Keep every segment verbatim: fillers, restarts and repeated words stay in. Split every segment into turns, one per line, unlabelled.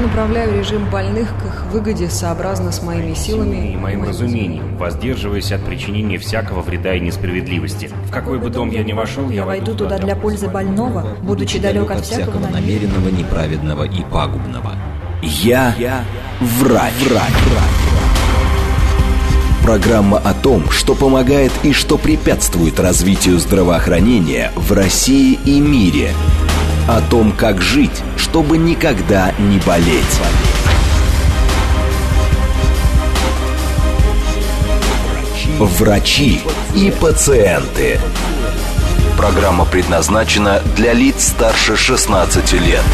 направляю режим больных к их выгоде сообразно с моими силами
и моим разумением, воздерживаясь от причинения всякого вреда и несправедливости. В какой бы дом я ни вошел,
я войду туда для пользы больного, будучи далек от всякого
намеренного, неправедного и пагубного. Я, я врач. врач. Программа о том, что помогает и что препятствует развитию здравоохранения в России и мире. О том, как жить, чтобы никогда не болеть. Врачи и пациенты. Программа предназначена для лиц старше шестнадцати лет.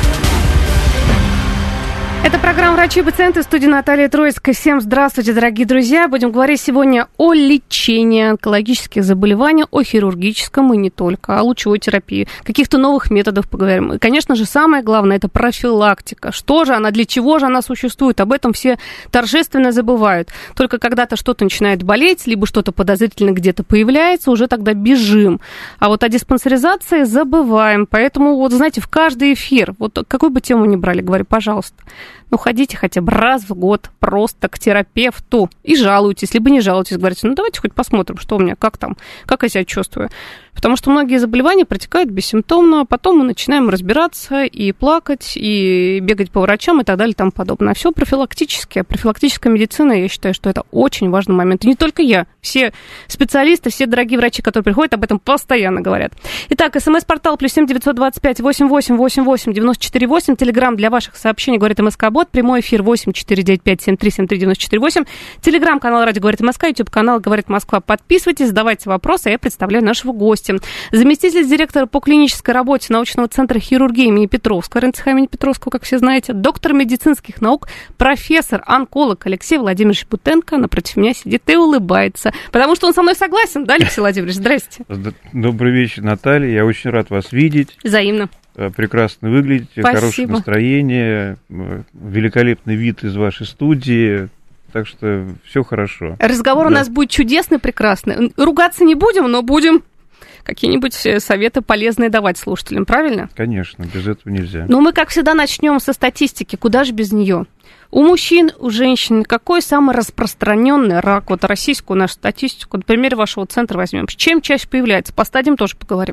Это программа «Врачи и пациенты», в студии Наталья Троицкая. Всем здравствуйте, дорогие друзья. Будем говорить сегодня о лечении онкологических заболеваний, о хирургическом и не только, о лучевой терапии, каких-то новых методах поговорим. И, конечно же, самое главное – это профилактика. Что же она, для чего же она существует? Об этом все торжественно забывают. Только когда-то что-то начинает болеть, либо что-то подозрительно где-то появляется, уже тогда бежим. А вот о диспансеризации забываем. Поэтому, вот знаете, в каждый эфир, вот какую бы тему ни брали, говорю, пожалуйста, ну, ходите хотя бы раз в год просто к терапевту и жалуйтесь, либо не жалуйтесь, говорите, ну, давайте хоть посмотрим, что у меня, как там, как я себя чувствую. Потому что многие заболевания протекают бессимптомно, а потом мы начинаем разбираться и плакать, и бегать по врачам и так далее и тому подобное. Все профилактически. Профилактическая медицина, я считаю, что это очень важный момент. И не только я. Все специалисты, все дорогие врачи, которые приходят, об этом постоянно говорят. Итак, смс-портал плюс семь девятьсот двадцать пять восемьдесят восемь восемьдесят восемь девяносто четыре восемь. Телеграм для ваших сообщений «Говорит МСК-бот». Прямой эфир восемь четыре девять пять семь три семь три девяносто четыре восемь. Телеграм-канал «Радио Говорит МСК», ютуб-канал «Говорит Москва». Подписывайтесь, задавайте вопросы, а я представляю нашего гостя. Заместитель директора по клинической работе научного центра хирургии имени Петровского, РНЦХ имени Петровского, как все знаете, доктор медицинских наук, профессор, онколог Алексей Владимирович Бутенко напротив меня сидит и улыбается. Потому что он со мной согласен, да, Алексей Владимирович? Здрасте.
Добрый вечер, Наталья. Я очень рад вас видеть.
Взаимно.
Прекрасно выглядите,
Спасибо.
Хорошее настроение, великолепный вид из вашей студии. Так что все хорошо.
Разговор да. у нас будет чудесный, прекрасный. Ругаться не будем, но будем какие-нибудь советы полезные давать слушателям, правильно?
Конечно, без этого нельзя.
Но мы, как всегда, начнем со статистики. Куда же без нее? У мужчин, у женщин какой самый распространенный рак? Вот российскую нашу статистику, на примере вашего центра возьмем. Чем чаще появляется? По стадиям тоже поговорим.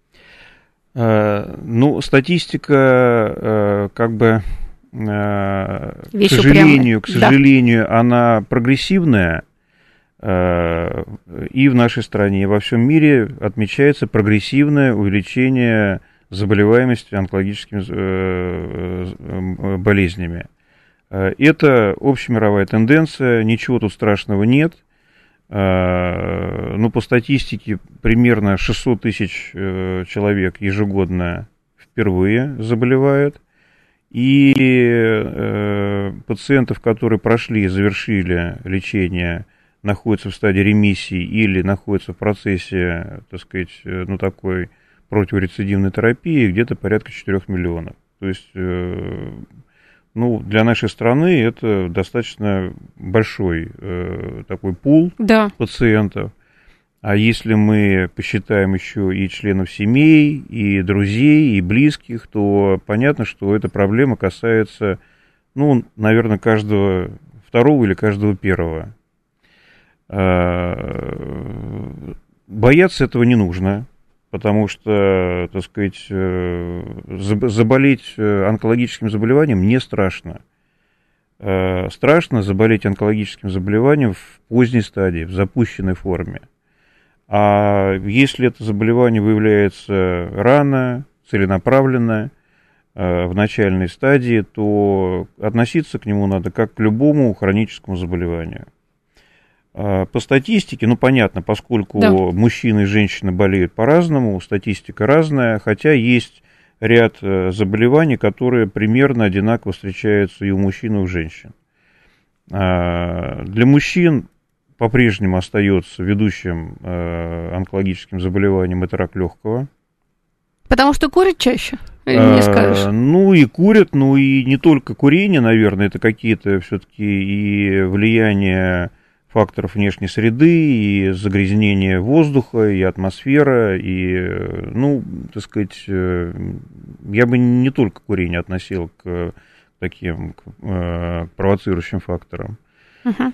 А, ну, статистика, а, как бы, а, к сожалению, к сожалению, да. она прогрессивная. И в нашей стране, и во всем мире отмечается прогрессивное увеличение заболеваемости онкологическими болезнями. Это общемировая тенденция, ничего тут страшного нет. Ну, по статистике, примерно шестьсот тысяч человек ежегодно впервые заболевают. И пациентов, которые прошли, завершили лечение, находятся в стадии ремиссии или находятся в процессе, так сказать, ну, такой противорецидивной терапии, где-то порядка четырёх миллионов. То есть, ну, для нашей страны это достаточно большой такой пул
да.
пациентов. А если мы посчитаем еще и членов семей, и друзей, и близких, то понятно, что эта проблема касается, ну, наверное, каждого второго или каждого первого. Бояться этого не нужно, потому что, так сказать, заболеть онкологическим заболеванием не страшно. Страшно заболеть онкологическим заболеванием в поздней стадии, в запущенной форме. А если это заболевание выявляется рано, целенаправленно, в начальной стадии, то относиться к нему надо как к любому хроническому заболеванию. По статистике, ну, понятно, поскольку да. мужчины и женщины болеют по-разному, статистика разная, хотя есть ряд заболеваний, которые примерно одинаково встречаются и у мужчин, и у женщин. Для мужчин по-прежнему остается ведущим онкологическим заболеванием это рак легкого.
Потому что курят чаще? Не скажешь.
А, ну, и курят, ну, и не только курение, наверное, это какие-то все-таки и влияния факторов внешней среды, и загрязнение воздуха, и атмосфера, и, ну, так сказать, я бы не только курение относил к таким э, провоцирующим факторам.
Uh-huh.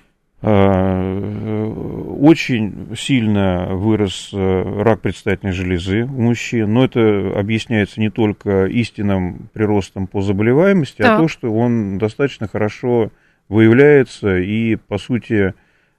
Очень сильно вырос рак предстательной железы у мужчин, но это объясняется не только истинным приростом по заболеваемости, да. а то, что он достаточно хорошо выявляется и, по сути,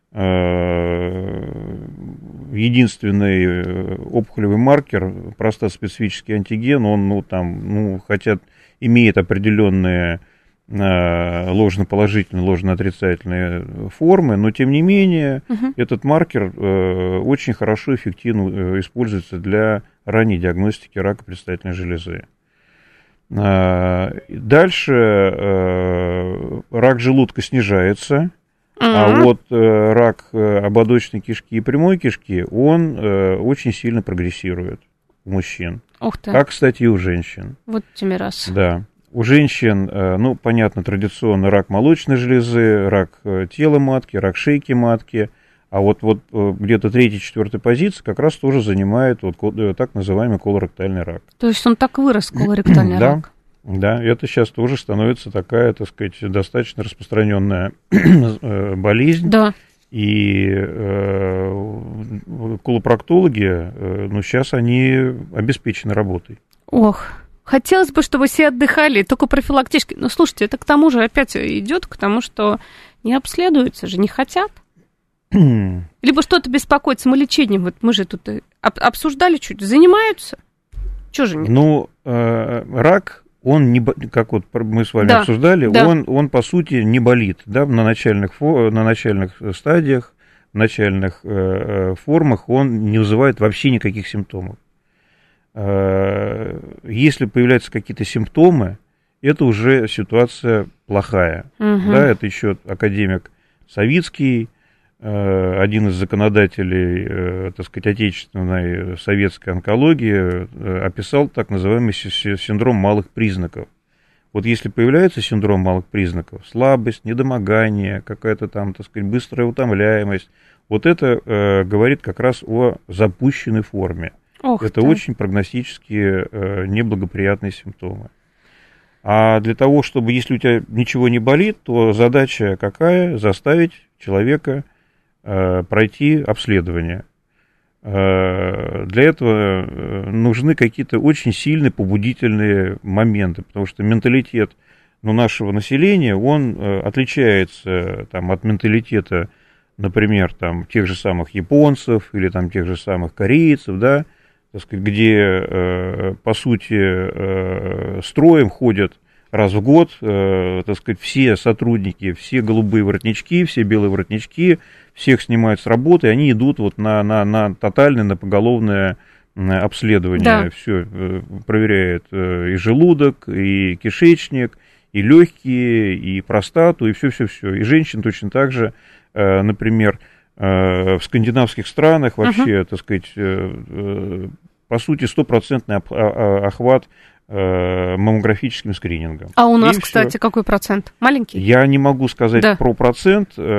единственный опухолевый маркер, простат-специфический антиген, он, ну, там, ну, хотя имеет определенные ложноположительные, ложноотрицательные формы, но тем не менее угу. этот маркер э, очень хорошо, эффективно используется для ранней диагностики рака предстательной железы. А, дальше э, рак желудка снижается, угу. а вот э, рак ободочной кишки и прямой кишки, он э, очень сильно прогрессирует у мужчин.
Ух ты.
Как, кстати, и у женщин.
Вот тебе раз.
Да. У женщин, ну, понятно, традиционно рак молочной железы, рак тела матки, рак шейки матки, а вот, вот где-то третья-четвертая позиция как раз тоже занимает вот так называемый колоректальный рак.
То есть он так вырос, колоректальный рак?
Да, это сейчас тоже становится такая, так сказать, достаточно распространенная болезнь.
Да.
И э, колопроктологи, э, ну, сейчас они обеспечены работой.
Ох. Хотелось бы, чтобы все отдыхали, только профилактически. Но слушайте, это к тому же опять идет, к тому, что не обследуются же, не хотят. Либо что-то беспокоит самолечением. Вот мы же тут обсуждали чуть, занимаются. Чего же нет?
Ну, э, рак, он, не, как вот мы с вами да, обсуждали, да. Он, он, по сути, не болит, да, на начальных, на начальных стадиях, в начальных э, формах он не вызывает вообще никаких симптомов. Если появляются какие-то симптомы, это уже ситуация плохая. Угу. Да, это еще академик Савицкий, один из законодателей, так сказать, отечественной советской онкологии, описал так называемый синдром малых признаков. Вот если появляется синдром малых признаков, слабость, недомогание, какая-то там, так сказать, быстрая утомляемость, вот это э, говорит как раз о запущенной форме. Ох это ты. Очень прогностически э, неблагоприятные симптомы. А для того, чтобы, если у тебя ничего не болит, то задача какая? Заставить человека э, пройти обследование. Э, для этого нужны какие-то очень сильные побудительные моменты, потому что менталитет ну, нашего населения, он э, отличается там, от менталитета, например, там, тех же самых японцев или там, тех же самых корейцев, да, так сказать, где, э, по сути, э, строем ходят раз в год, э, так сказать, все сотрудники, все голубые воротнички, все белые воротнички, всех снимают с работы, и они идут вот на, на, на тотальное, на поголовное обследование. Да. Все э, проверяют э, и желудок, и кишечник, и легкие, и простату, и все-все-все. И женщин точно так же, э, например, в скандинавских странах вообще, uh-huh. так сказать, по сути, стопроцентный охват маммографическим скринингом.
А у нас, и кстати, все. Какой процент? Маленький?
Я не могу сказать да. про процент, но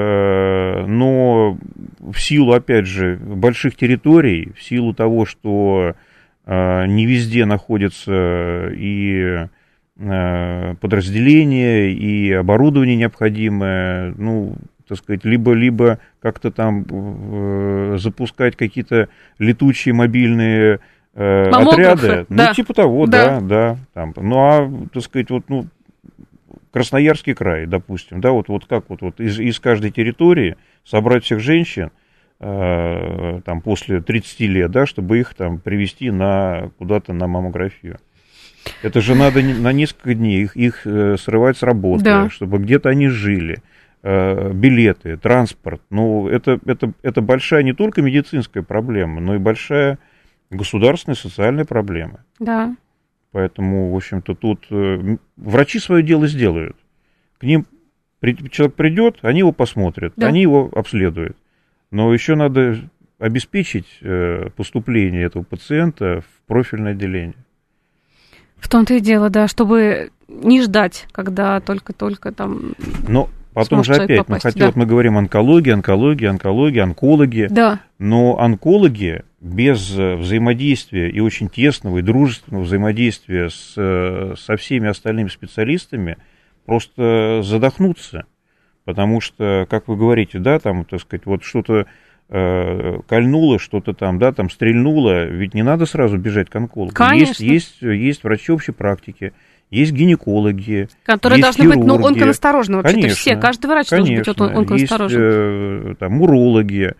в силу, опять же, больших территорий, в силу того, что не везде находятся и подразделения, и оборудование необходимое, ну, так сказать, либо, либо как-то там э, запускать какие-то летучие мобильные э, отряды. Да. Ну, типа того, да, да. да там. Ну, а, так сказать, вот, ну, Красноярский край, допустим, да, вот, вот как вот, вот из, из каждой территории собрать всех женщин э, там, после тридцати лет, да, чтобы их там привезти на, куда-то на маммографию. Это же надо на несколько дней их, их срывать с работы, да. чтобы где-то они жили. Билеты, транспорт, ну, это, это, это большая не только медицинская проблема, но и большая государственная социальная проблема.
Да.
Поэтому, в общем-то, тут врачи свое дело сделают. К ним человек придет, они его посмотрят, да. они его обследуют. Но еще надо обеспечить поступление этого пациента в профильное отделение.
В том-то и дело, да, чтобы не ждать, когда только-только там...
Но потом же опять, попасть, ну, хотя да. вот мы говорим онкология, онкология, онкология, онкологи,
да.
но онкологи без взаимодействия и очень тесного и дружественного взаимодействия с, со всеми остальными специалистами просто задохнуться. Потому что, как вы говорите, да, там, так сказать, вот что-то э, кольнуло, что-то там, да, там стрельнуло, ведь не надо сразу бежать к онкологу.
Конечно.
Есть, есть, есть врачи общей практики, есть гинекологи,
которые
есть
должны
хирурги.
быть, ну, онконасторожны вообще-то
Конечно,
все. Каждый врач
конечно.
должен быть онконасторожен.
Есть э, там урологи.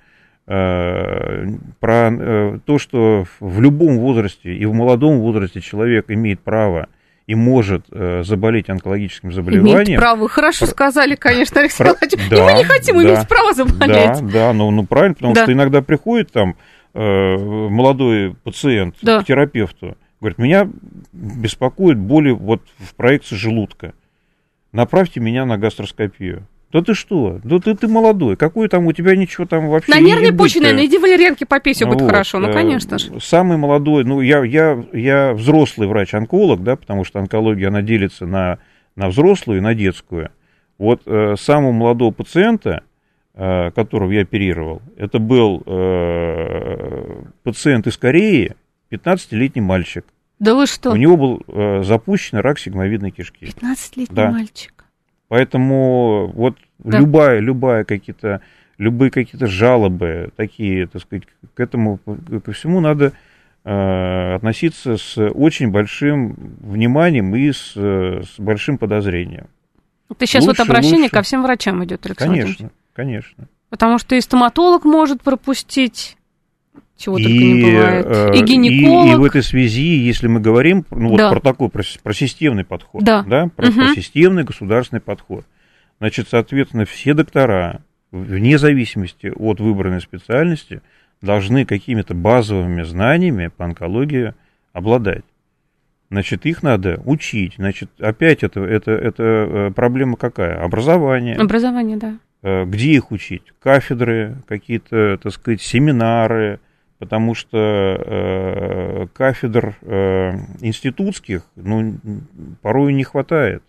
Э, про э, то, что в любом возрасте и в молодом возрасте человек имеет право и может э, заболеть онкологическим заболеванием. Имеет
право. Вы хорошо Про... сказали, конечно, Алексей
Про...
Владимирович.
Да,
и мы не хотим
да,
иметь право заболеть.
Да, да, ну, ну правильно, потому да. что иногда приходит там э, молодой пациент да. к терапевту, говорит, меня беспокоит боли вот в проекции желудка. Направьте меня на гастроскопию. Да ты что? Да ты, ты молодой. Какой там у тебя ничего там вообще
на
не
нервной почве, наверное, иди валерьянки попей, все
ну,
будет
вот,
хорошо. Ну, конечно же.
Самый молодой, ну, я, я, я взрослый врач-онколог, да, потому что онкология, она делится на, на взрослую и на детскую. Вот э, самого молодого пациента, э, которого я оперировал, это был э, пациент из Кореи, пятнадцатилетний мальчик.
Да вы что?
У него был э, запущен рак сигмовидной кишки.
пятнадцатилетний
да.
мальчик.
Поэтому вот да. любая, любая какие-то, любые какие-то жалобы такие, так сказать, к этому, ко всему надо э, относиться с очень большим вниманием и с, с большим подозрением.
Это сейчас
лучше,
вот обращение
лучше.
ко всем врачам идет, Александр.
Конечно, конечно.
Потому что и стоматолог может пропустить, чего
и,
только не бывает, и гинеколог.
И, и в этой связи, если мы говорим ну,
да.
вот про такой, про, про системный подход,
да.
Да, про,
угу.
про системный государственный подход, значит, соответственно, все доктора, вне зависимости от выбранной специальности, должны какими-то базовыми знаниями по онкологии обладать. Значит, их надо учить. Значит, опять это, это, это проблема какая? Образование.
Образование, да.
Где их учить? Кафедры, какие-то, так сказать, семинары, потому что э, кафедр э, институтских, ну, порой не хватает.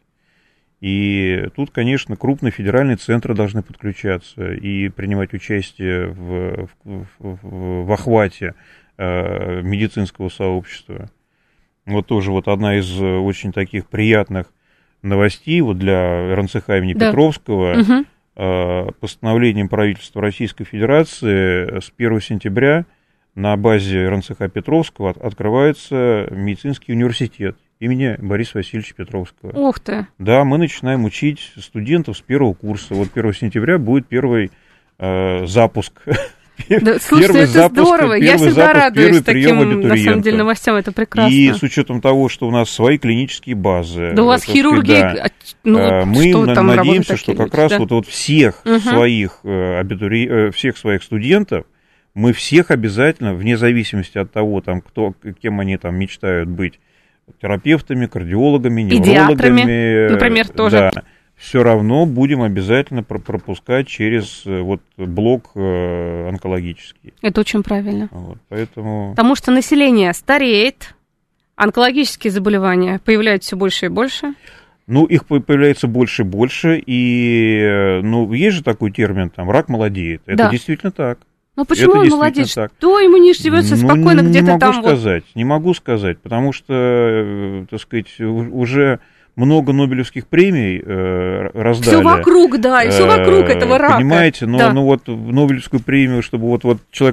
И тут, конечно, крупные федеральные центры должны подключаться и принимать участие в, в, в, в охвате э, медицинского сообщества. Вот тоже вот одна из очень таких приятных новостей вот для эр эн цэ ха имени да. Петровского.
Угу.
Э, постановлением правительства Российской Федерации с первого сентября на базе эр эн цэ ха Петровского открывается медицинский университет имени Бориса Васильевича Петровского.
Ух ты!
Да, мы начинаем учить студентов с первого курса. Вот первого сентября будет первый э, запуск.
Да, слушайте, это запуск, здорово. Я всегда запуск, радуюсь таким, на самом деле, новостям. Это прекрасно.
И с учетом того, что у нас свои клинические базы.
Да у вас хирурги,
да,
ну,
мы
что там
надеемся, что как
люди,
раз
да?
вот, вот всех, угу. своих, абитури... всех своих студентов мы всех обязательно, вне зависимости от того, там, кто, кем они там мечтают быть, терапевтами, кардиологами, неврологами,
например, тоже.
Да, все равно будем обязательно пропускать через вот блок онкологический.
Это очень правильно.
Вот, поэтому...
Потому что население стареет, онкологические заболевания появляются все больше и больше.
Ну, их появляется больше и больше, и, ну, есть же такой термин, там, рак молодеет. Это да. действительно так.
Ну, почему
это
он молодец?
Так.
Что ему не живется
ну,
спокойно где-то там?
Не могу сказать, вот... не могу сказать, потому что, так сказать, уже много Нобелевских премий э, раздали.
Все вокруг, да, и все вокруг э, этого рака.
Понимаете, но да. ну, вот Нобелевскую премию, чтобы вот, вот человек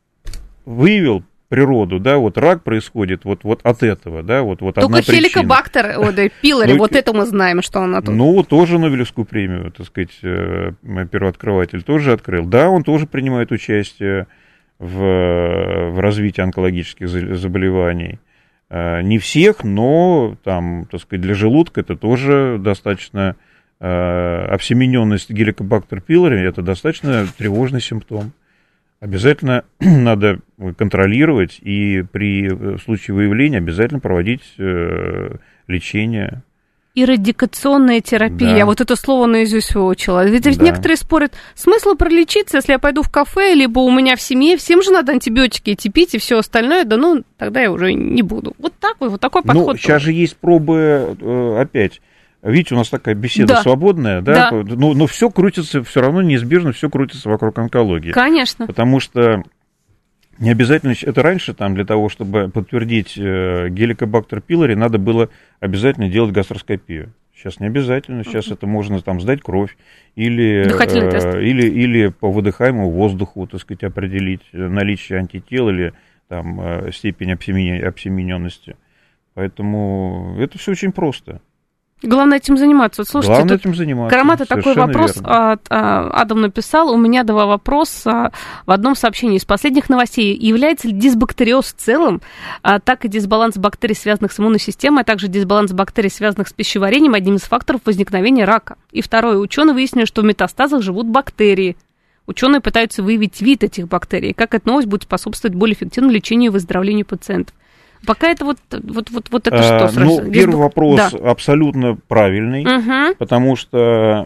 выявил природу, да, вот рак происходит вот, вот от этого, да, вот, вот
только
одна причина.
Только хеликобактер, вот, пилори, вот это мы знаем, что он оттуда.
Ну, тоже Нобелевскую премию, так сказать, первооткрыватель тоже открыл. Да, он тоже принимает участие в, в развитии онкологических заболеваний. Не всех, но, там, так сказать, для желудка это тоже достаточно, обсемененность геликобактер пилори, это достаточно тревожный симптом. Обязательно надо контролировать и при случае выявления обязательно проводить э, лечение.
И радикационная терапия. Да. Вот это слово наизусть выучила. Ведь да. некоторые спорят, смысл пролечиться, если я пойду в кафе, либо у меня в семье, всем же надо антибиотики идти пить и все остальное, да ну, тогда я уже не буду. Вот такой, вот такой подход.
Ну, сейчас же есть пробы, э, опять... Видите, у нас такая беседа
да.
свободная, да,
да.
но, но все крутится, все равно неизбежно все крутится вокруг онкологии.
Конечно.
Потому что не обязательно, это раньше там для того, чтобы подтвердить геликобактер пилори, надо было обязательно делать гастроскопию. Сейчас не обязательно, сейчас uh-huh. это можно там сдать кровь или,
э,
или, или по выдыхаемому воздуху, так сказать, определить наличие антител или там, э, степень обсемененности. Поэтому это все очень просто.
Главное этим заниматься. Вот, слушайте,
Главное этим заниматься.
Карамата такой вопрос а, а, Адам написал. У меня два вопроса в одном сообщении. Из последних новостей. Является ли дисбактериоз в целом, а, так и дисбаланс бактерий, связанных с иммунной системой, а также дисбаланс бактерий, связанных с пищеварением, одним из факторов возникновения рака? И второе. Ученые выяснили, что в метастазах живут бактерии. Ученые пытаются выявить вид этих бактерий. Как эта новость будет способствовать более эффективному лечению и выздоровлению пациентов? Пока это вот, вот, вот, вот это что?
А, ну, первый вопрос да. абсолютно правильный,
угу.
потому что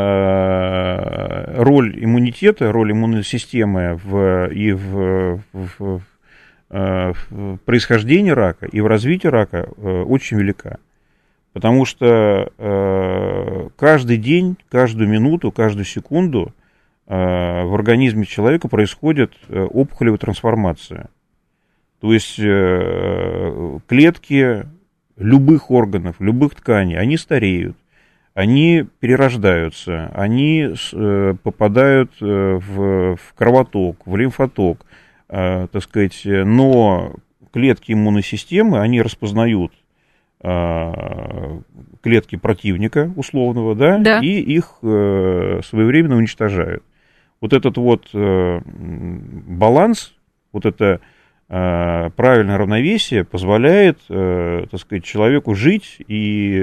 э, роль иммунитета, роль иммунной системы в, и в, в, в, в происхождении рака, и в развитии рака э, очень велика. Потому что э, каждый день, каждую минуту, каждую секунду э, в организме человека происходит опухолевая трансформация. То есть э, клетки любых органов, любых тканей, они стареют, они перерождаются, они э, попадают в, в кровоток, в лимфоток, э, так сказать, но клетки иммунной системы, они распознают э, клетки противника условного, да,
да.
и их э, своевременно уничтожают. Вот этот вот э, баланс, вот это правильное равновесие позволяет, так сказать, человеку жить и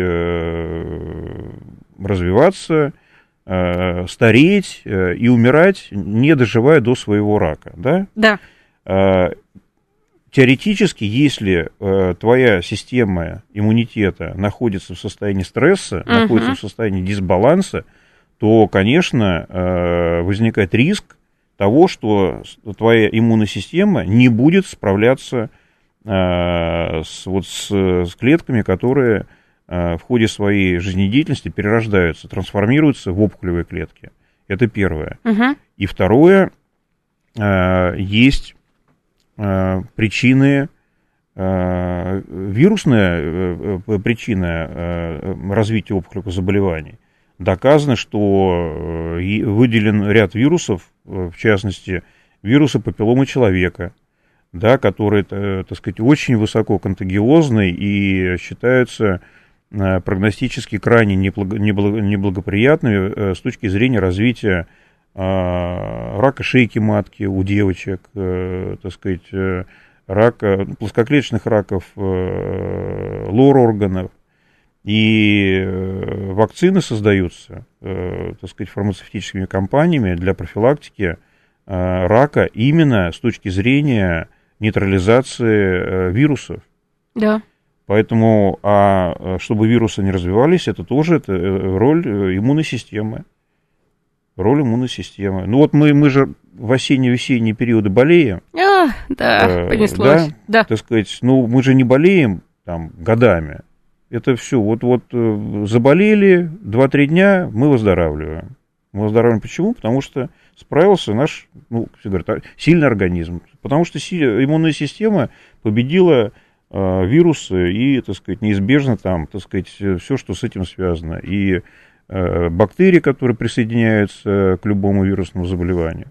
развиваться, стареть и умирать, не доживая до своего рака. Да?
Да.
Теоретически, если твоя система иммунитета находится в состоянии стресса, угу. находится в состоянии дисбаланса, то, конечно, возникает риск того, что твоя иммунная система не будет справляться э, с, вот с, с клетками, которые э, в ходе своей жизнедеятельности перерождаются, трансформируются в опухолевые клетки. Это первое. Угу. И второе, э, есть э, причины, э, вирусная э, причина э, развития опухолевых заболеваний. Доказано, что выделен ряд вирусов, в частности, вирусы папилломы человека, да, которые, так сказать, очень высоко контагиозны и считаются прогностически крайне неблагоприятными с точки зрения развития рака шейки матки у девочек, так сказать, рака, плоскоклеточных раков лор-органов. И вакцины создаются, так сказать, фармацевтическими компаниями для профилактики рака именно с точки зрения нейтрализации вирусов.
Да.
Поэтому, а чтобы вирусы не развивались, это тоже это роль иммунной системы. Роль иммунной системы. Ну вот мы, мы же в осенне-весенние периоды болеем.
А, да, э, понеслось.
Да,
да,
так сказать, ну мы же не болеем там годами. Это все, вот-вот заболели, два-три дня, мы выздоравливаем. Мы выздоравливаем почему? Потому что справился наш, ну, все говорят, сильный организм. Потому что иммунная система победила э, вирусы и, так сказать, неизбежно там, так сказать, все, что с этим связано. И э, бактерии, которые присоединяются к любому вирусному заболеванию.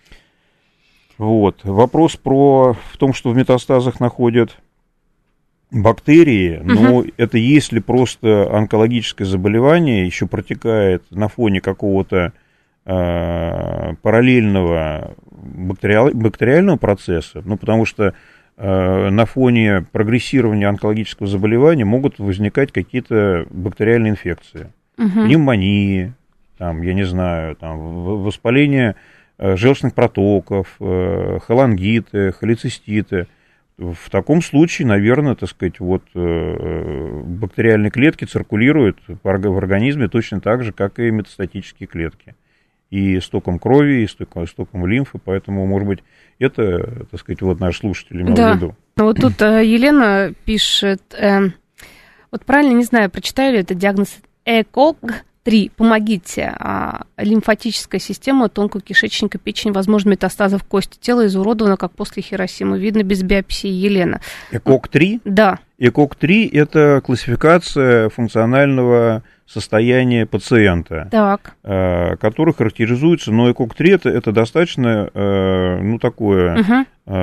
Вот. Вопрос про, в том, что в метастазах находят бактерии, но угу. это если просто онкологическое заболевание еще протекает на фоне какого-то э, параллельного бактериал, бактериального процесса, ну, потому что э, на фоне прогрессирования онкологического заболевания могут возникать какие-то бактериальные инфекции, угу. пневмонии, там, я не знаю, там, воспаление э, желчных протоков, э, холангиты, холециститы. В таком случае, наверное, так сказать, вот бактериальные клетки циркулируют в организме точно так же, как и метастатические клетки. И стоком крови, и стоком, стоком лимфы, поэтому, может быть, это, так сказать, вот наш слушатель имел
да.
в виду.
Вот тут э, Елена пишет, э, вот правильно, не знаю, прочитаю ли это диагноз э ка о гэ три. Помогите. А, лимфатическая система тонкого кишечника, печень, возможно, метастазы в кости. Тело изуродовано, как после Хиросимы. Видно без биопсии. Елена.
э ка о гэ три?
Да.
э ка о гэ три – это классификация функционального состояние пациента,
так.
который характеризуется, но ЭКОГ три это, это достаточно, ну, такое угу.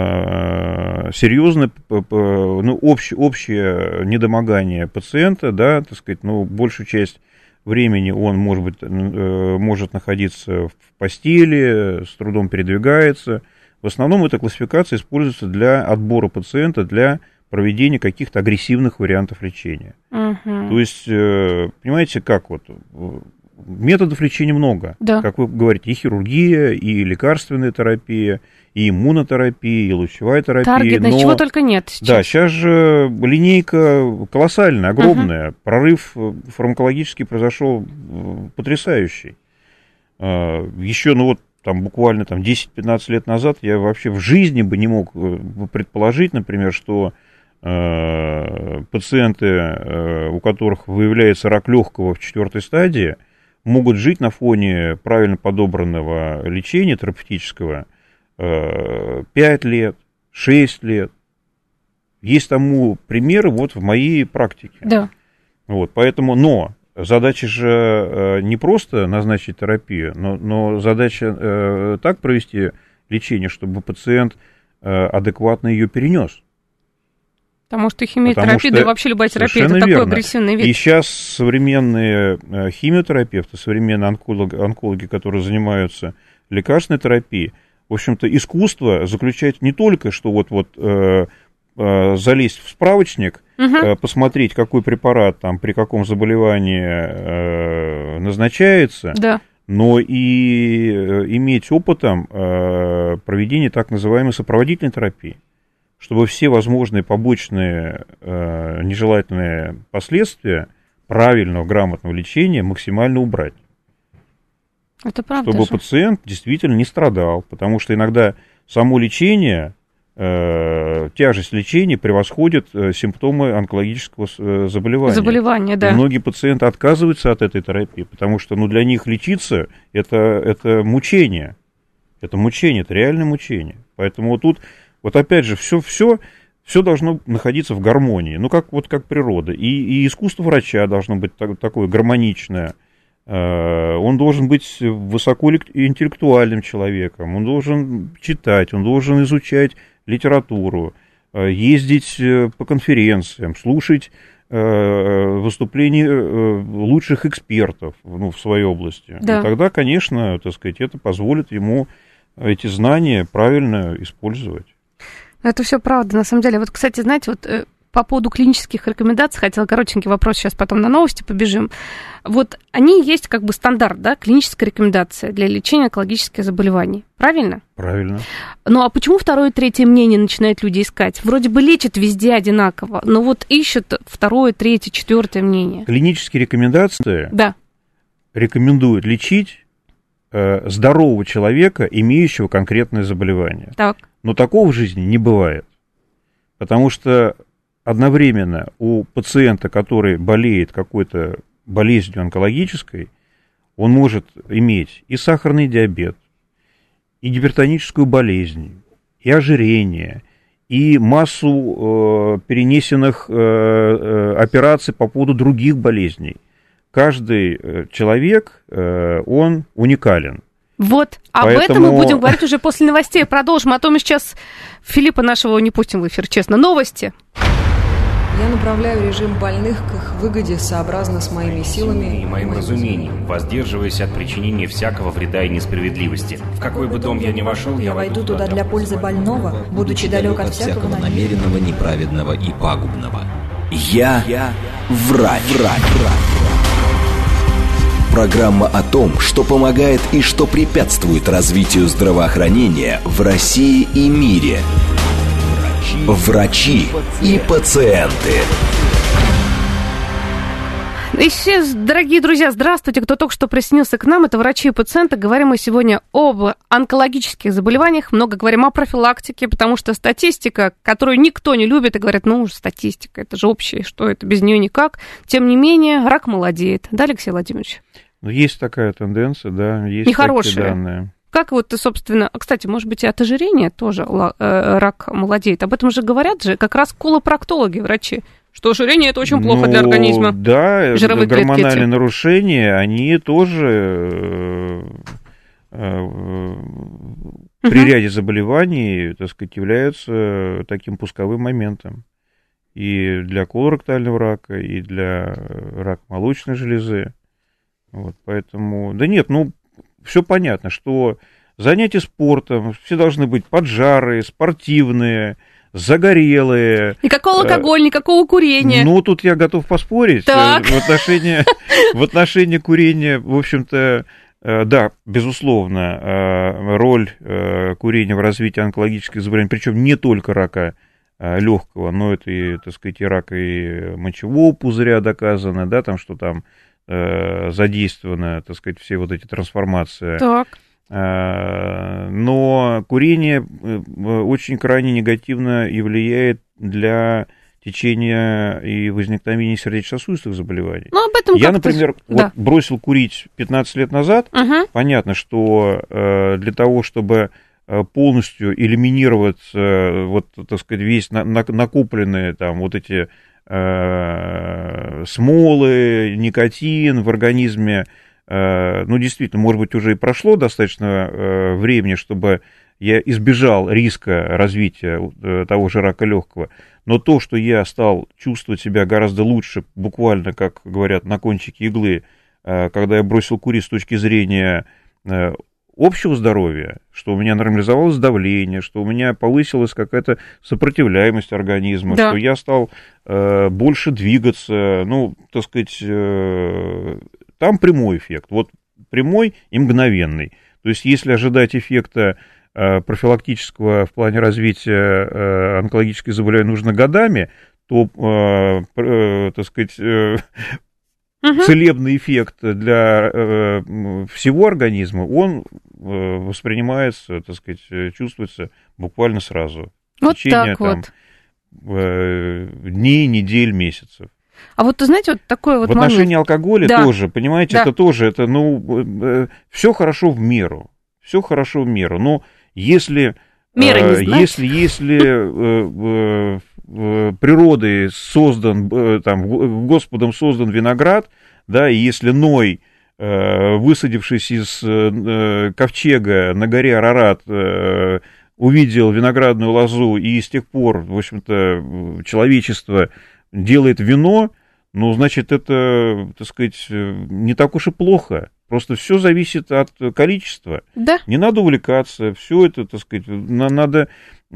серьезное, ну, общее, общее недомогание пациента, да, так сказать, ну, большую часть времени он, может быть, может находиться в постели, с трудом передвигается. В основном эта классификация используется для отбора пациента, для проведения каких-то агрессивных вариантов лечения. Uh-huh. То есть, понимаете, как вот, методов лечения много. Да. Как вы говорите, и хирургия, и лекарственная терапия, и иммунотерапия, и лучевая терапия.
Таргетная, но... чего только нет сейчас.
Да, сейчас же линейка колоссальная, огромная. Uh-huh. Прорыв фармакологический произошел потрясающий. Еще, ну вот, там буквально там, десять-пятнадцать лет назад я вообще в жизни бы не мог предположить, например, что э, пациенты, э, у которых выявляется рак легкого в четвертой стадии, могут жить на фоне правильно подобранного лечения терапевтического э, пять лет, шесть лет. Есть тому примеры вот в моей практике.
Да.
Вот, поэтому, но... Задача же не просто назначить терапию, но, но задача э, так провести лечение, чтобы пациент э, адекватно ее перенес.
Потому что химиотерапия, да и вообще любая терапия, это такой верно. агрессивный вид.
И сейчас современные химиотерапевты, современные онкологи, онкологи, которые занимаются лекарственной терапией, в общем-то, искусство заключается не только, что вот-вот э, э, залезть в справочник, угу. посмотреть, какой препарат там при каком заболевании э, назначается, да. но и иметь опытом э, проведения так называемой сопроводительной терапии, чтобы все возможные побочные э, нежелательные последствия правильного, грамотного лечения максимально убрать.
Это правда
чтобы
же.
Пациент действительно не страдал, потому что иногда само лечение... тяжесть лечения превосходит симптомы онкологического заболевания.
Заболевания, да.
И многие пациенты отказываются от этой терапии, потому что ну, для них лечиться это, это мучение. Это мучение, это реальное мучение. Поэтому вот тут, вот опять же, все, все, все должно находиться в гармонии. Ну, как, вот как природа. И, и искусство врача должно быть так, такое гармоничное. Он должен быть высокоинтеллектуальным человеком, он должен читать, он должен изучать литературу, ездить по конференциям, слушать выступления лучших экспертов, ну, в своей области. Да. И тогда, конечно, так сказать, это позволит ему эти знания правильно использовать.
Это все правда, на самом деле. Вот, кстати, знаете, вот по поводу клинических рекомендаций, хотела коротенький вопрос, сейчас потом на новости побежим. Вот они есть как бы стандарт, да, клиническая рекомендация для лечения онкологических заболеваний. Правильно?
Правильно.
Ну, а почему второе, третье мнение начинают люди искать? Вроде бы лечат везде одинаково, но вот ищут второе, третье, четвертое мнение.
Клинические рекомендации
да.
рекомендуют лечить э, здорового человека, имеющего конкретное заболевание.
Так.
Но такого в жизни не бывает. Потому что одновременно у пациента, который болеет какой-то болезнью онкологической, он может иметь и сахарный диабет, и гипертоническую болезнь, и ожирение, и массу э, перенесенных э, э, операций по поводу других болезней. Каждый э, человек, э, он уникален.
Вот, об Поэтому... этом мы будем говорить уже после новостей. Продолжим, а то мы сейчас Филиппа нашего не пустим в эфир, честно. Новости.
Я направляю режим больных к их выгоде сообразно с моими силами
и моим разумением, воздерживаясь от причинения всякого вреда и несправедливости. В какой бы дом я ни вошел, я
войду туда для пользы больного, будучи далек от всякого
намеренного, неправедного и пагубного. Я, я врач. врач. Программа о том, что помогает и что препятствует развитию здравоохранения в России и мире. Врачи и пациенты.
И все, дорогие друзья, здравствуйте. Кто только что присоединился к нам, это врачи и пациенты. Говорим мы сегодня об онкологических заболеваниях. Много говорим о профилактике, потому что статистика, которую никто не любит, и говорят, ну, статистика, это же общая, что это, без нее никак. Тем не менее, рак молодеет. Да, Алексей Владимирович?
Ну, есть такая тенденция, да, есть
нехорошая.
такие данные.
Как вот, собственно, кстати, может быть, и от ожирения тоже рак молодеет. Об этом же говорят же как раз колопроктологи, врачи, что ожирение – это очень плохо ну, для организма.
Да,
жировые
гормональные
клетки.
нарушения, они тоже э, э, при uh-huh. ряде заболеваний, так сказать, являются таким пусковым моментом. И для колоректального рака, и для рака молочной железы. Вот, поэтому, да нет, ну, все понятно, что занятия спортом все должны быть поджарые, спортивные, загорелые.
Никакого алкоголя, э, никакого курения.
Ну, тут я готов поспорить.
Так.
В отношении, в отношении курения, в общем-то, да, безусловно, роль курения в развитии онкологических заболеваний, причем не только рака легкого, но это и, так сказать, и рак и мочевого пузыря доказано, да, там, что там э, задействованы, так сказать, все вот эти трансформации.
Так.
Э, но курение очень крайне негативно и влияет для течения и возникновения сердечно-сосудистых заболеваний.
Ну, об этом
Я, например, вот
да.
бросил курить пятнадцать лет назад.
Угу.
Понятно, что э, для того, чтобы полностью элиминировать, вот, так сказать, весь накопленные там вот эти э, смолы, никотин в организме, э, ну, действительно, может быть, уже и прошло достаточно э, времени, чтобы я избежал риска развития э, того же рака легкого, но то, что я стал чувствовать себя гораздо лучше, буквально, как говорят, на кончике иглы, э, когда я бросил курить с точки зрения э, общего здоровья, что у меня нормализовалось давление, что у меня повысилась какая-то сопротивляемость организма, да. что я стал э, больше двигаться, ну, так сказать, э, там прямой эффект, вот прямой и мгновенный. То есть, если ожидать эффекта э, профилактического в плане развития э, онкологических заболеваний нужно годами, то, э, э, так сказать, э, Uh-huh. целебный эффект для э, всего организма, он э, воспринимается, так сказать, чувствуется буквально сразу. В
вот
течение
так
там,
вот.
э, дней, недель, месяцев.
А вот, знаете, вот такой вот
В отношении
момент.
алкоголя
да.
тоже, понимаете,
да.
это тоже, это, ну, э, все хорошо в меру, все хорошо в меру, но если...
Меры не знать.
Если, если э, э, природой создан, э, там, Господом создан виноград, да, и если Ной, э, высадившись из э, ковчега на горе Арарат, э, увидел виноградную лозу, и с тех пор, в общем-то, человечество делает вино, ну, значит, это, так сказать, не так уж и плохо. Просто все зависит от количества.
Да.
Не надо увлекаться, все это, так сказать, надо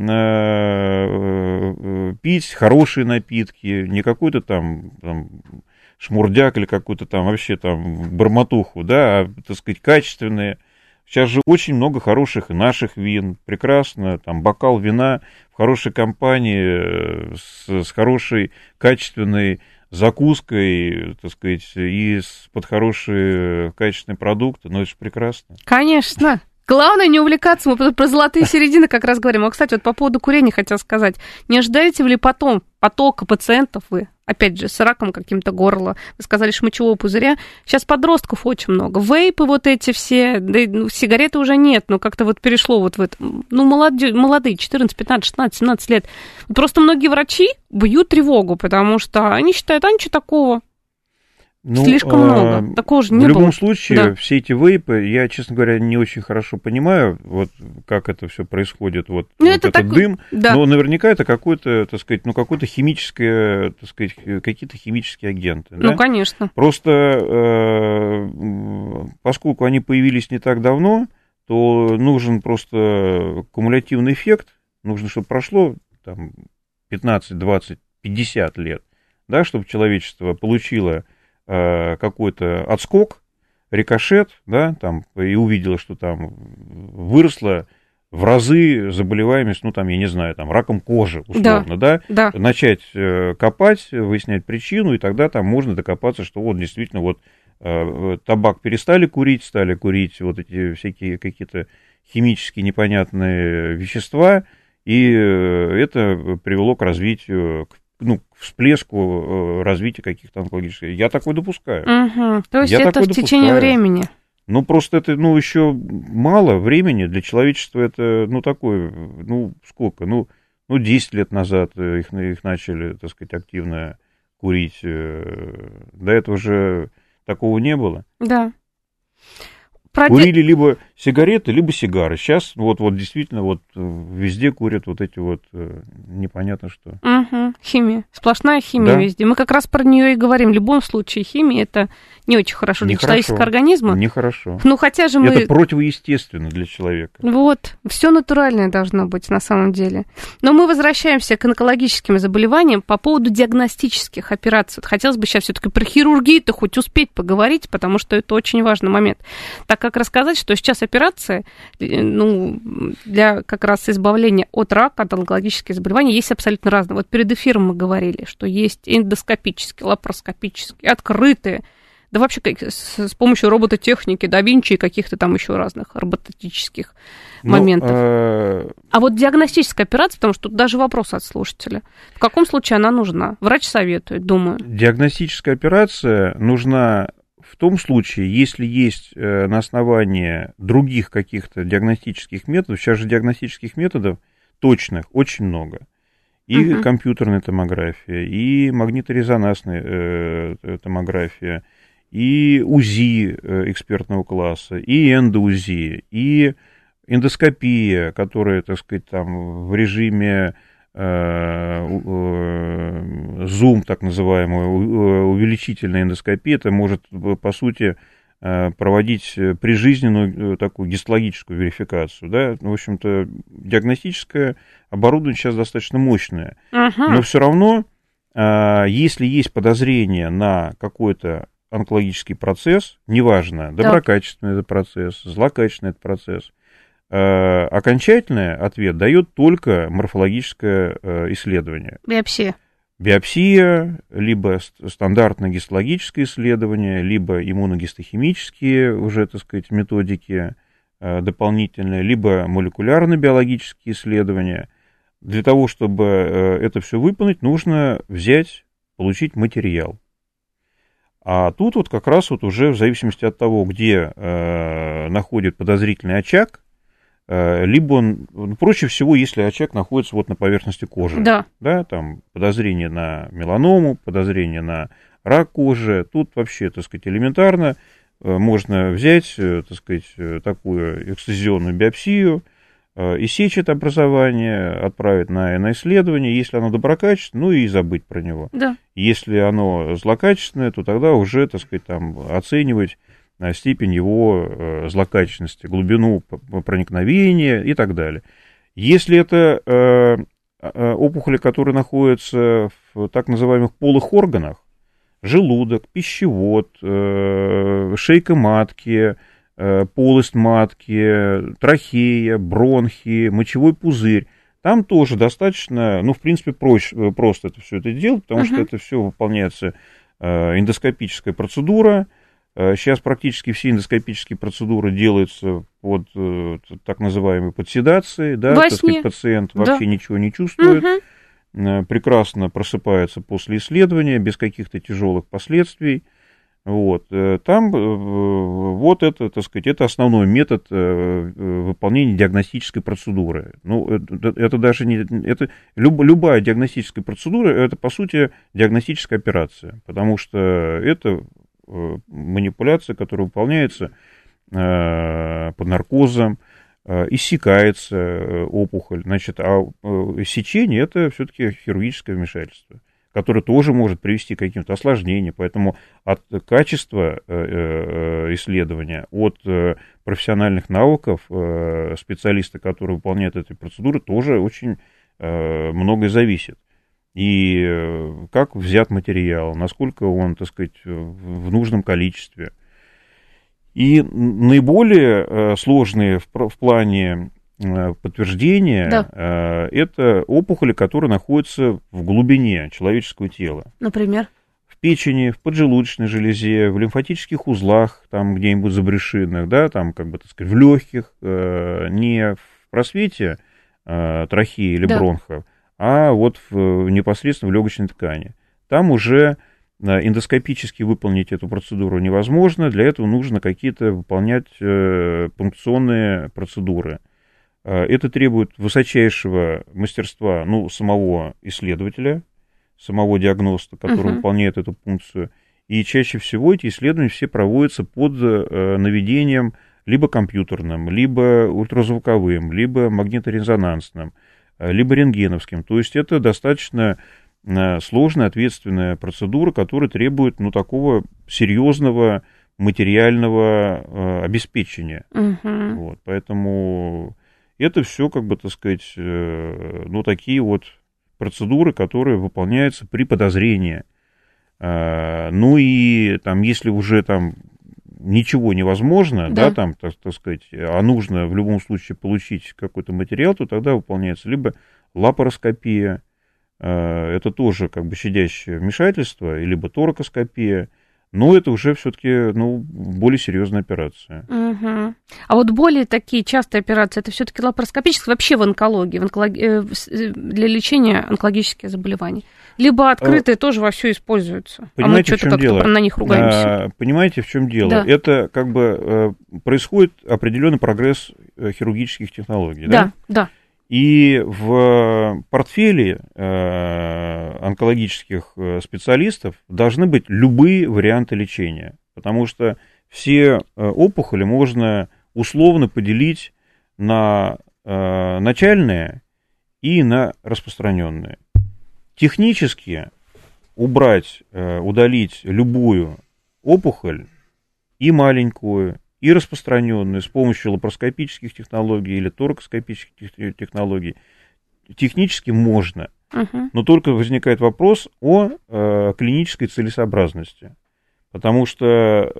э, пить хорошие напитки, не какой-то там, там шмурдяк или какую-то там вообще там бормотуху, да, а, так сказать, качественные. Сейчас же очень много хороших и наших вин, прекрасно, там бокал вина в хорошей компании, с, с хорошей, качественной закуской, так сказать, и под хорошие качественные продукты, ну, это же прекрасно.
Конечно. Главное не увлекаться, мы про золотые середины как раз говорим. А, кстати, вот по поводу курения хотел сказать. Не ожидаете ли потом потока пациентов вы, опять же, с раком каким-то горла, вы сказали, мочевого пузыря. Сейчас подростков очень много. Вейпы вот эти все, да, ну, сигареты уже нет, но как-то вот перешло вот в это. Ну, молодые, молодые четырнадцать, пятнадцать, шестнадцать, семнадцать лет. Просто многие врачи бьют тревогу, потому что они считают, а ничего такого. Ну, слишком много. А, Такого же не было.
В любом случае,
да.
все эти вейпы, я, честно говоря, не очень хорошо понимаю, вот как это все происходит, вот,
ну,
вот
это
этот
так...
дым,
да.
но наверняка это какой-то, так сказать, ну, какое-то химическое, так сказать, какие-то химические агенты.
Ну,
да?
конечно.
Просто, э, поскольку они появились не так давно, то нужен просто кумулятивный эффект, нужно, чтобы прошло там пятнадцать, двадцать, пятьдесят лет, да, чтобы человечество получило какой-то отскок, рикошет, да, там, и увидела, что там выросла в разы заболеваемость, ну, там, я не знаю, там, раком кожи, условно, да,
да,
да. начать копать, выяснять причину, и тогда там можно докопаться, что вот действительно вот табак перестали курить, стали курить вот эти всякие какие-то химические непонятные вещества, и это привело к развитию, к ну, к всплеску развития каких-то онкологических. Я такое допускаю.
Угу. То есть
Я
это в течение времени?
Ну, просто это, ну, еще мало времени. Для человечества это, ну, такое, ну, сколько? Ну, ну десять лет назад их, их начали, так сказать, активно курить. До этого же такого не было.
Да.
Курили либо сигареты, либо сигары. Сейчас вот, вот действительно вот везде курят вот эти вот непонятно что.
Угу. Химия. Сплошная химия, да, везде. Мы как раз про нее и говорим. В любом случае химия — это не очень хорошо для человеческого организма.
Нехорошо.
Ну, хотя же мы...
Это противоестественно для человека.
Вот. Все натуральное должно быть на самом деле. Но мы возвращаемся к онкологическим заболеваниям по поводу диагностических операций. Хотелось бы сейчас все-таки про хирургию-то хоть успеть поговорить, потому что это очень важный момент. Так как рассказать, что сейчас операции, ну, для как раз избавления от рака, от онкологических заболеваний есть абсолютно разные. Вот перед эфиром мы говорили, что есть эндоскопические, лапароскопические, открытые, да вообще с, с помощью робототехники, да Винчи и каких-то там еще разных робототических ну, моментов. А... а вот диагностическая операция, потому что тут даже вопрос от слушателя. В каком случае она нужна? Врач советует, думаю.
Диагностическая операция нужна в том случае, если есть на основании других каких-то диагностических методов, сейчас же диагностических методов точных очень много. И uh-huh. компьютерная томография, и магниторезонансная э, томография, и УЗИ э, экспертного класса, и эндоУЗИ, и эндоскопия, которая, так сказать, там в режиме э, э, зум, так называемая, увеличительная эндоскопия, это может, по сути, проводить прижизненную такую гистологическую верификацию, да, в общем-то, диагностическое оборудование сейчас достаточно мощное, uh-huh. но все равно, если есть подозрение на какой-то онкологический процесс, неважно, доброкачественный это процесс, злокачественный это процесс, окончательный ответ дает только морфологическое исследование.
Биопсия.
Биопсия, либо стандартное гистологическое исследование, либо иммуногистохимические уже, так сказать, методики э, дополнительные, либо молекулярно-биологические исследования. Для того, чтобы э, это все выполнить, нужно взять, получить материал. А тут вот как раз вот уже в зависимости от того, где э, находит подозрительный очаг, либо он, ну, проще всего, если очаг находится вот на поверхности кожи.
Да.
Да, там подозрение на меланому, подозрение на рак кожи. Тут вообще, так сказать, элементарно. Можно взять, так сказать, такую эксцизионную биопсию, иссечь это образование, отправить на, на исследование. Если оно доброкачественное, ну и забыть про него.
Да.
Если оно злокачественное, то тогда уже, так сказать, там оценивать степень его злокачественности, глубину проникновения и так далее. Если это опухоли, которые находятся в так называемых полых органах, желудок, пищевод, шейка матки, полость матки, трахея, бронхи, мочевой пузырь, там тоже достаточно, ну, в принципе, проще, просто это все это делать, потому uh-huh. что это все выполняется эндоскопическая процедура. Сейчас практически все эндоскопические процедуры делаются под так называемой подседацией, да, так сказать, пациент да. вообще ничего не чувствует, угу. прекрасно просыпается после исследования, без каких-то тяжелых последствий. Вот. Там вот это, так сказать, это основной метод выполнения диагностической процедуры. Ну, это, это даже не... Это, люб, любая диагностическая процедура, это, по сути, диагностическая операция, потому что это манипуляция, которая выполняется э, под наркозом, э, иссекается опухоль. Значит, а э, сечение – это все-таки хирургическое вмешательство, которое тоже может привести к каким-то осложнениям. Поэтому от качества э, э, исследования, от э, профессиональных навыков э, специалиста, который выполняет эти процедуры, тоже очень э, многое зависит. И как взят материал, насколько он, так сказать, в нужном количестве. И наиболее сложные в плане подтверждения да. это опухоли, которые находятся в глубине человеческого тела.
Например?
В печени, в поджелудочной железе, в лимфатических узлах, там где-нибудь забрешинах, да, там, как бы, так сказать, в легких, не в просвете трахеи или да. бронхов, а вот в, непосредственно в легочной ткани. Там уже эндоскопически выполнить эту процедуру невозможно, для этого нужно какие-то выполнять э, пункционные процедуры. Это требует высочайшего мастерства, ну, самого исследователя, самого диагноста, который uh-huh. выполняет эту пункцию. И чаще всего эти исследования все проводятся под э, наведением либо компьютерным, либо ультразвуковым, либо магниторезонансным, э, либо рентгеновским. То есть это достаточно э, сложная, ответственная процедура, которая требует ну, такого серьезного материального э, обеспечения. Uh-huh. Вот, поэтому это все, как бы, так сказать, э, ну, такие вот процедуры, которые выполняются при подозрении. Ну и там, если уже там ничего невозможно, да, да там, так, так сказать, а нужно в любом случае получить какой-то материал, то тогда выполняется либо лапароскопия, это тоже как бы щадящее вмешательство, либо торакоскопия, но это уже все-таки ну, более серьезная операция.
Угу. А вот более такие частые операции, это все-таки лапароскопические вообще в онкологии, в онкологии, для лечения онкологических заболеваний? Либо открытые а, тоже вовсю используются,
а мы
что-то как-то дело? на них ругаемся.
А, понимаете, в чем дело? Да. Это как бы происходит определенный прогресс хирургических технологий. Да,
да. да.
И в портфеле э, онкологических специалистов должны быть любые варианты лечения, потому что все опухоли можно условно поделить на э, начальные и на распространенные. Технически убрать, э, удалить любую опухоль, и маленькую, и распространенную, с помощью лапароскопических технологий или торакоскопических технологий технически можно, uh-huh. но только возникает вопрос о э, клинической целесообразности, потому что э,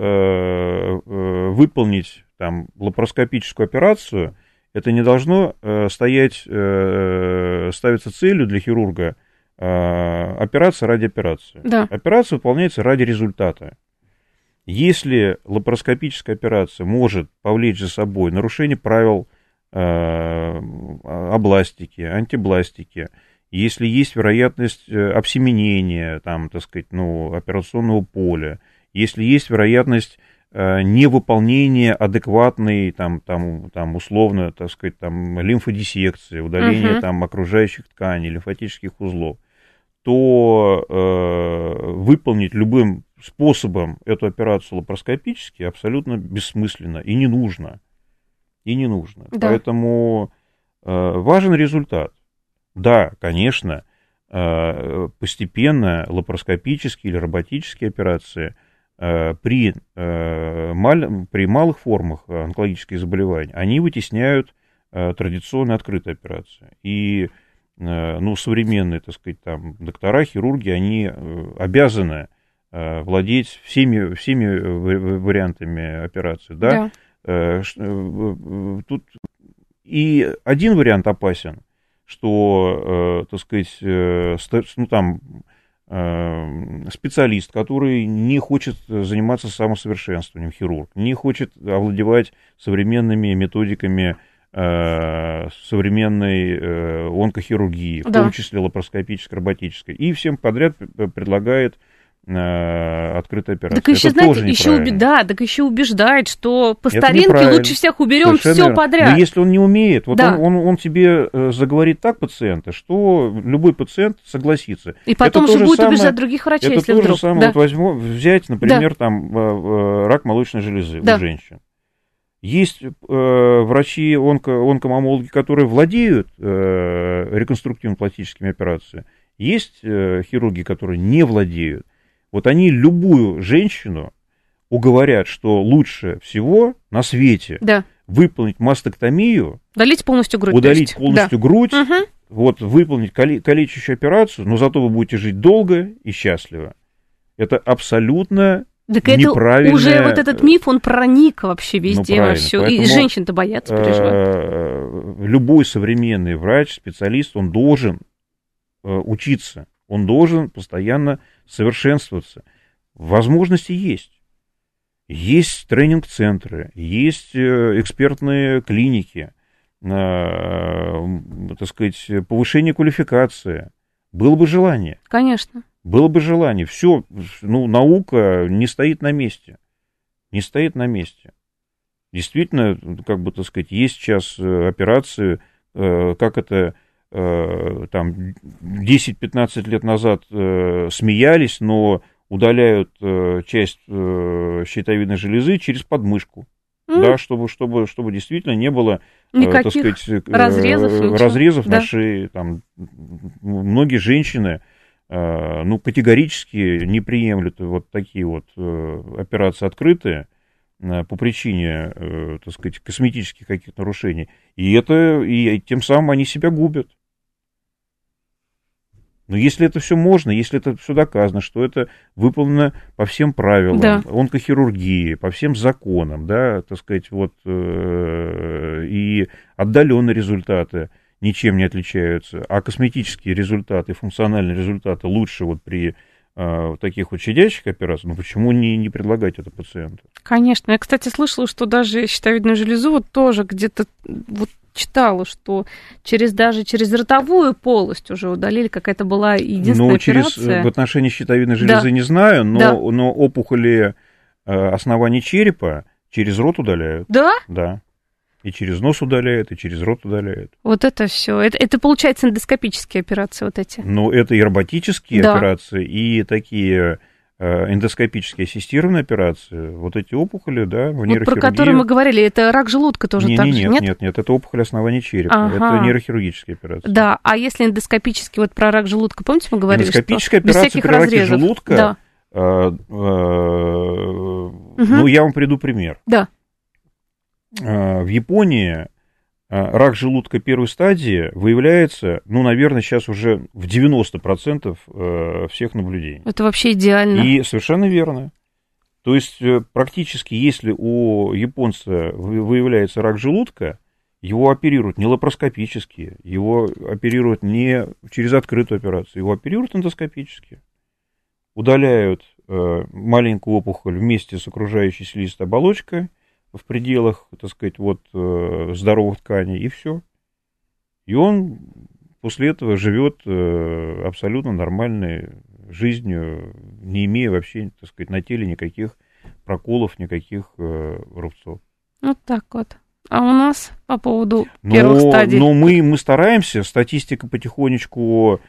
э, выполнить там, лапароскопическую операцию, это не должно э, стоять, э, ставиться целью для хирурга э, операция ради операции.
Да.
Операция выполняется ради результата. Если лапароскопическая операция может повлечь за собой нарушение правил э, абластики, антибластики, если есть вероятность обсеменения, там, так сказать, ну, операционного поля, если есть вероятность э, невыполнения адекватной, там, там, там, условно, так сказать, там, лимфодиссекции, удаления uh-huh. там, окружающих тканей, лимфатических узлов, то э, выполнить любым способом эту операцию лапароскопически абсолютно бессмысленно и не нужно. И не нужно. Да. Поэтому э, важен результат. Да, конечно, э, постепенно лапароскопические или роботические операции э, при, э, мал, при малых формах онкологических заболеваний, они вытесняют э, традиционно открытые операции. И э, ну, современные, так сказать, там, доктора, хирурги, они э, обязаны владеть всеми, всеми вариантами операции, да? Да. Тут и один вариант опасен, что, так сказать, ну, там, специалист, который не хочет заниматься самосовершенствованием, хирург, не хочет овладевать современными методиками современной онкохирургии, да. в том числе лапароскопической, роботической, и всем подряд предлагает открытая операция.
Так еще, это знаете, еще, уби... да, так еще убеждает, что по старинке лучше всех уберем все подряд.
Но если он не умеет, вот да. он, он, он тебе заговорит так пациента, что любой пациент согласится.
И потом
это
же будет
самое,
убеждать других врачей,
это
если
то
вдруг.
же самое,
да.
вот возьму, взять, например, да. там, рак молочной железы да. у женщин. Есть э, врачи, онко, онкомаммологи, которые владеют э, реконструктивно-пластическими операциями. Есть э, хирурги, которые не владеют. Вот они любую женщину уговорят, что лучше всего на свете да. выполнить мастектомию,
удалить полностью грудь,
удалить полностью
да.
грудь,
угу.
вот, выполнить кали- калечащую операцию, но зато вы будете жить долго и счастливо. Это абсолютно
так
неправильно.
Это уже вот этот миф, он проник вообще везде, ну, во все. И женщин-то боятся, переживают.
Любой современный врач, специалист, он должен учиться. Он должен постоянно совершенствоваться. Возможности есть. Есть тренинг-центры, есть экспертные клиники, так сказать, повышение квалификации. Было бы желание.
Конечно.
Было бы желание. Все, ну, наука не стоит на месте. Не стоит на месте. Действительно, как бы, так сказать, есть сейчас операции, как это э, там десять-пятнадцать лет назад э, смеялись, но удаляют э, часть э, щитовидной железы через подмышку. Mm. Да, чтобы, чтобы, чтобы действительно не было
никаких
э, так сказать,
разрезов,
э, разрезов
да.
на шее. Там, многие женщины э, ну, категорически не приемлют вот такие вот э, операции открытые э, по причине, э, так сказать, косметических каких-то нарушений. И, это, и тем самым они себя губят. Но если это все можно, если это все доказано, что это выполнено по всем правилам,
да.
онкохирургии, по всем законам, да, так сказать, вот, э, и отдаленные результаты ничем не отличаются, а косметические результаты, функциональные результаты лучше вот при э, таких вот щадящих операциях, ну почему не, не предлагать это пациенту?
Конечно. Я, кстати, слышала, что даже щитовидную железу вот тоже где-то вот читала, что через даже через ротовую полость уже удалили, какая-то была единственная
ну, через,
операция.
В отношении щитовидной железы
да.
не знаю, но,
да.
но опухоли э, основания черепа через рот удаляют.
Да?
Да. И через нос удаляют, и через рот удаляют.
Вот это все. Это, это получается эндоскопические операции вот эти.
Ну, это и роботические
да.
операции, и такие эндоскопические ассистированные операции, вот эти опухоли, да, в
вот
нейрохирургии.
Про которые мы говорили, это рак желудка тоже
не,
так
не,
же,
нет?
Нет,
нет, нет, это опухоль основания черепа,
ага.
это нейрохирургические операции.
Да, а если эндоскопический, вот про рак желудка, помните, мы говорили,
эндоскопическая
что
операция при раке
разрезов.
желудка,
да.
э, э, угу. ну, я вам приведу пример.
Да.
Э, в Японии рак желудка первой стадии выявляется, ну, наверное, сейчас уже в девяносто процентов всех наблюдений.
Это вообще идеально.
И совершенно верно. То есть практически, если у японца выявляется рак желудка, его оперируют не лапароскопически, его оперируют не через открытую операцию, его оперируют эндоскопически. Удаляют маленькую опухоль вместе с окружающей слизистой оболочкой, в пределах, так сказать, вот, здоровых тканей, и все. И он после этого живет абсолютно нормальной жизнью, не имея вообще, так сказать, на теле никаких проколов, никаких рубцов.
Вот так вот. А у нас по поводу первых
но,
стадий?
Но мы, мы стараемся, статистика потихонечку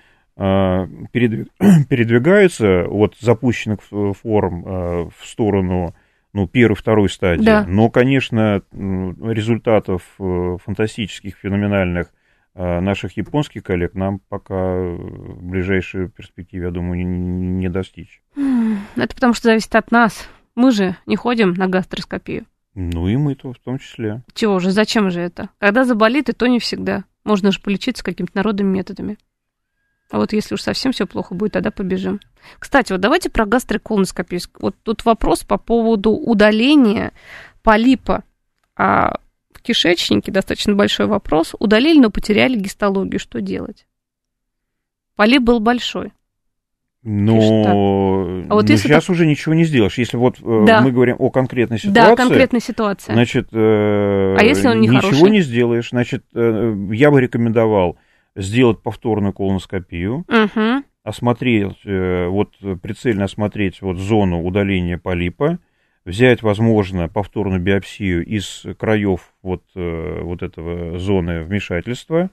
передвигается от запущенных форм в сторону... ну, первой, второй стадии.
Да.
Но, конечно, результатов фантастических, феноменальных наших японских коллег нам пока в ближайшей перспективе, я думаю, не достичь.
Это потому что зависит от нас. Мы же не ходим на гастроскопию.
Ну, и мы-то в том числе.
Чего же, зачем же это? Когда заболит, и то не всегда. Можно же полечиться какими-то народными методами. А вот если уж совсем все плохо будет, тогда побежим. Кстати, вот давайте про гастроколоноскопию. Вот тут вопрос по поводу удаления полипа. А в кишечнике достаточно большой вопрос. Удалили, но потеряли гистологию. Что делать? Полип был большой.
Но,
а вот
но сейчас
так...
уже ничего не сделаешь. Если вот
да.
мы говорим о конкретной ситуации,
да, конкретной ситуации.
Значит, э,
а если он не
ничего
хороший?
не сделаешь. Значит, э, я бы рекомендовал сделать повторную колоноскопию,
угу.
осмотреть, вот прицельно осмотреть вот зону удаления полипа, взять, возможно, повторную биопсию из краев вот, вот этого зоны вмешательства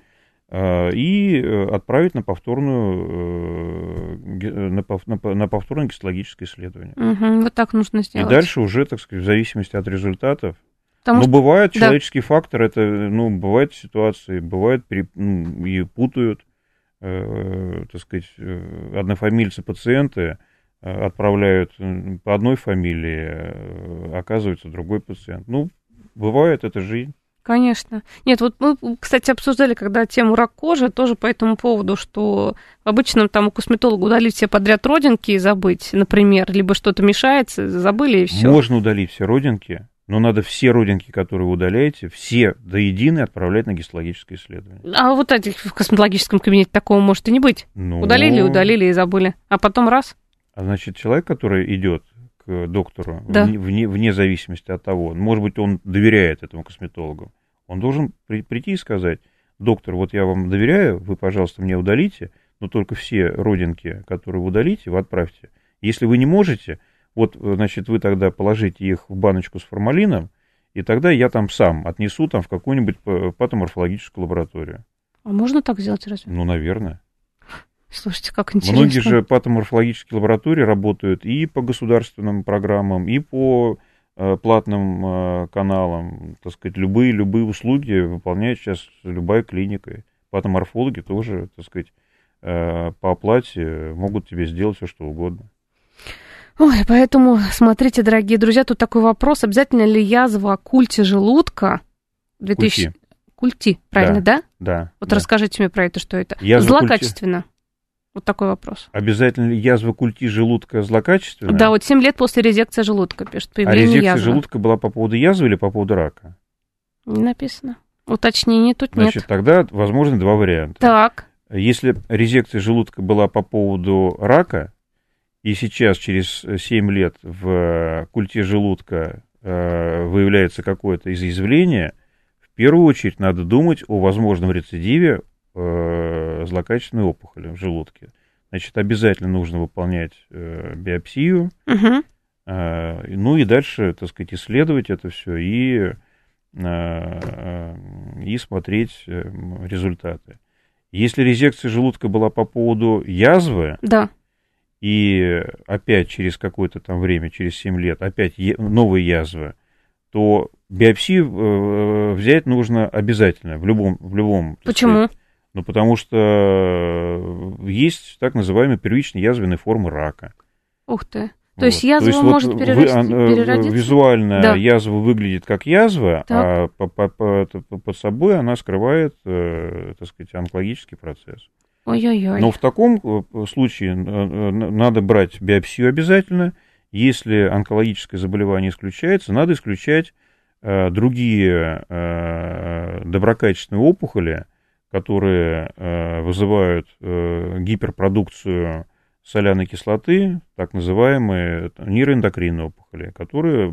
и отправить на повторную, на, на повторное гистологическое исследование.
Угу, вот так нужно сделать.
И дальше уже, так сказать, в зависимости от результатов.
Потому
ну,
что...
бывает
да.
человеческий фактор, это, ну, бывают ситуации, бывает при, ну, и путают, э, так сказать, однофамильцы пациенты, э, отправляют по одной фамилии, э, оказывается другой пациент. Ну, бывает, это жизнь.
Конечно. Нет, вот мы, кстати, обсуждали, когда тему рак кожи, тоже по этому поводу, что обычно там у косметолога удалить все подряд родинки и забыть, например, либо что-то мешается, забыли и все.
Можно удалить все родинки. Но надо все родинки, которые вы удаляете, все до единой отправлять на гистологическое исследование.
А вот этих в косметологическом кабинете такого может и не быть. Ну... Удалили, удалили и забыли. А потом раз.
А значит, человек, который идет к доктору,
да.
вне, вне, вне зависимости от того, может быть, он доверяет этому косметологу, он должен при, прийти и сказать: доктор, вот я вам доверяю, вы, пожалуйста, мне удалите, но только все родинки, которые вы удалите, вы отправьте. Если вы не можете... Вот, значит, вы тогда положите их в баночку с формалином, и тогда я там сам отнесу там в какую-нибудь патоморфологическую лабораторию.
А можно так сделать разве?
Ну, наверное.
Слушайте, как интересно.
Многие же патоморфологические лаборатории работают и по государственным программам, и по э, платным э, каналам. Так сказать, любые, любые услуги выполняет сейчас любая клиника. Патоморфологи тоже, так сказать, э, по оплате могут тебе сделать все, что угодно.
Ой, поэтому, смотрите, дорогие друзья, тут такой вопрос. Обязательно ли язва оккульти желудка? две тысячи...
Культи.
Культи, правильно, да?
Да. да
вот
да.
расскажите мне про это, что это.
Язва
Злокачественно. Культи. Вот такой вопрос.
Обязательно ли язва культи желудка злокачественная?
Да, вот семь лет после резекции желудка, пишет.
А резекция язвы. желудка была по поводу язвы или по поводу рака?
Не написано. Уточнений тут
Значит,
нет.
тогда возможны два варианта.
Так.
Если резекция желудка была по поводу рака, и сейчас, через семь лет, в культе желудка э, выявляется какое-то изъязвление, в первую очередь надо думать о возможном рецидиве э, злокачественной опухоли в желудке. Значит, обязательно нужно выполнять э, биопсию,
угу.
э, ну и дальше, так сказать, исследовать это все и, э, и смотреть э, результаты. Если резекция желудка была по поводу язвы,
да.
и опять через какое-то там время, через семь лет, опять новая язва, то биопсию взять нужно обязательно, в любом... В любом
Почему?
Сказать, ну, потому что есть так называемые первичные язвенные формы рака.
Ух ты. То
вот.
есть язва
То есть
может
вот
перерасти,
вы,
переродиться?
Визуально
да.
язва выглядит как язва,
так.
а по, по, по, под собой она скрывает, так сказать, онкологический процесс.
Ой-ой-ой.
Но в таком случае надо брать биопсию обязательно. Если онкологическое заболевание исключается, надо исключать другие доброкачественные опухоли, которые вызывают гиперпродукцию соляной кислоты, так называемые нейроэндокринные опухоли, которые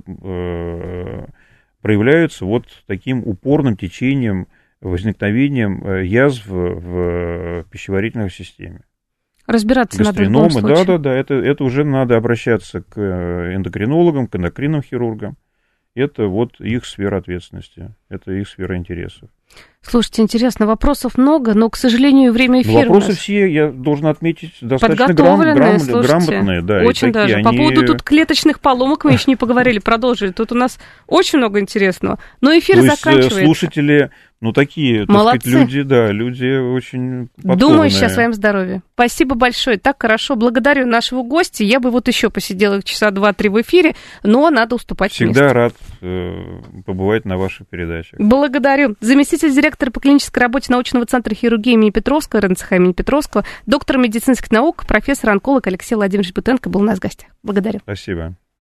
проявляются вот таким упорным течением, возникновением язв в пищеварительной системе.
Разбираться надо в любом случае.
Да, да, да, это, это уже надо обращаться к эндокринологам, к эндокринным хирургам. Это вот их сфера ответственности, это их сфера интересов.
Слушайте, интересно, вопросов много, но, к сожалению, время эфира.
Но вопросы все, я должен отметить, достаточно
подготовленные,
грам,
слушайте,
грамотные. Да,
очень даже.
Они...
По поводу тут клеточных поломок мы еще не поговорили, продолжили. Тут у нас очень много интересного. Но эфир заканчивается.
То есть слушатели, ну, такие, так сказать, люди, да, люди очень подкованные.
Думающие о своем здоровье. Спасибо большое, так хорошо. Благодарю нашего гостя. Я бы вот еще посидела часа два-три в эфире, но надо уступать место.
Всегда рад э, побывать на ваших передачах.
Благодарю. Заместитель директора по клинической работе научного центра хирургии имени Петровского, РНЦХ имени Петровского, доктор медицинских наук, профессор-онколог Алексей Владимирович Бутенко был у нас в гостях. Благодарю.
Спасибо.